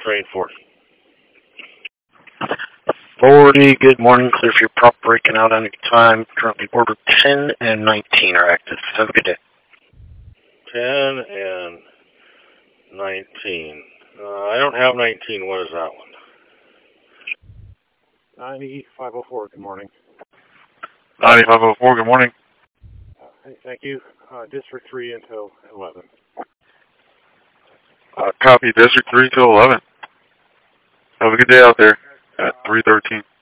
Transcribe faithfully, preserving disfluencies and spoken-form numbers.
train forty. forty, good morning. Clear for your prop breaking out on your time. Currently order ten and nineteen are active. Have a good day. ten and nineteen. Uh, I don't have nineteen. What is that one? ninety-five oh four, good morning. ninety-five oh four, good morning. Uh, hey, thank you. Uh, District three until eleven. Uh, copy District three till eleven. Have a good day out there at three thirteen.